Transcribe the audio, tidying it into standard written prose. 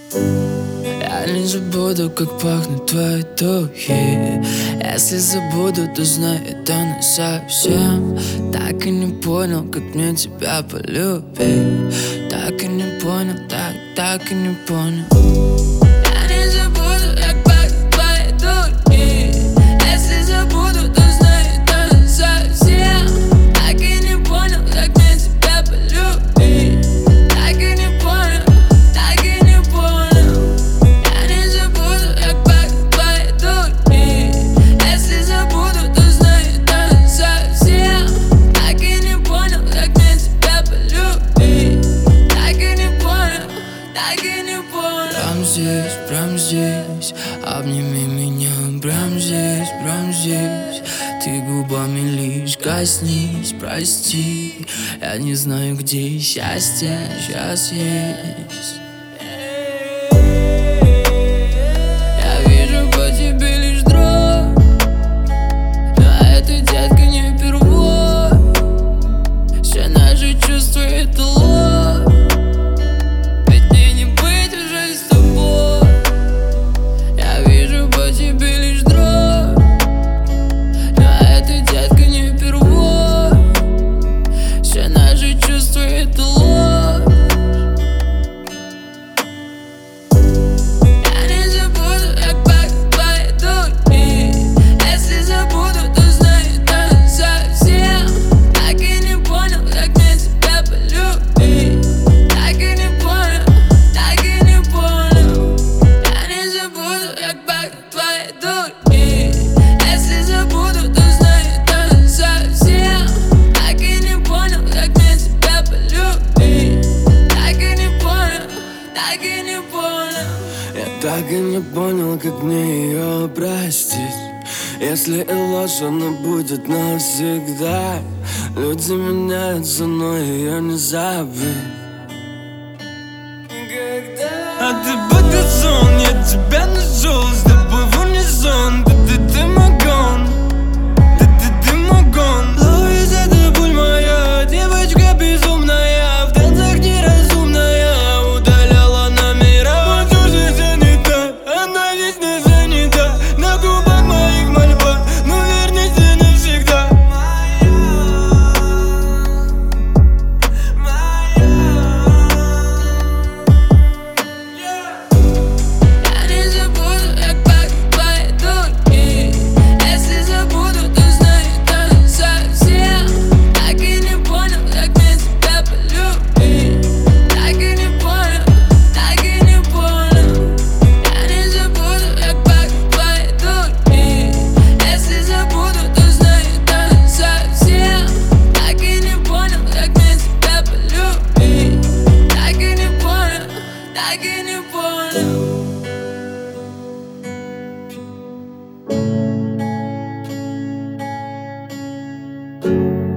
Я не забуду, как пахнут твои духи. Если забуду, то знай, это не совсем. Так и не понял, как мне тебя полюбить. Так и не понял, так и не понял. Я не забуду, как пахнут твои духи. Если забуду, то знай, это не совсем. Так и не понял, как мне тебя полюбить. Так и не понял, так и не понял. Я не забуду, как пахнут твои духи. Если забуду, то знай, это не совсем. Так и не понял, как мне тебя полюбить. Так и не понял, так и не понял. Прям здесь, обними меня. Прям здесь, ты губами лишь коснись, прости. Я не знаю, где счастье сейчас есть. Я вижу по тебе лишь дрожь, но это, детка, не впервой. Все наши чувства — это ложь, ведь мне не быть уже с тобой. Я вижу по тебе лишь дрожь, но это, детка, не впервой. Все наши чувства — это ложь. Я не забуду, как пахнут твои духи. Если забуду, то знай, это не совсем. Так и не понял, как мне тебя полюбить. Так и не понял, так и не понял. Я не забуду, как пахнут твои духи. Если забуду, то знай, это не совсем. Так и не понял, как мне тебя полюбить. Так и не понял, так и не понял. Я так и не понял, как мне ее простить. Если и ложь, она будет навсегда. Люди меняются, но ее не забыть. А ты будто сон, я тебя нашел. С тобой в унисон, ты могон. Ты могон. Ловись, это боль моя. Девочка безумная, в танцах неразумная. Удаляла номера. Мою жизнь не та, она здесь не занята. На губах моих мольба, но вернись навсегда. Я не забуду, как пахнут твои духи. Если забуду, то знай, это не совсем. Так и не понял, как мне тебя полюбить. Так и не понял, так и не понял. Я не забуду, как пахнут твои духи. Если забуду, то знай, это не совсем. Так и не понял, как мне тебя полюбить. Так и не понял, так и не понял. Thank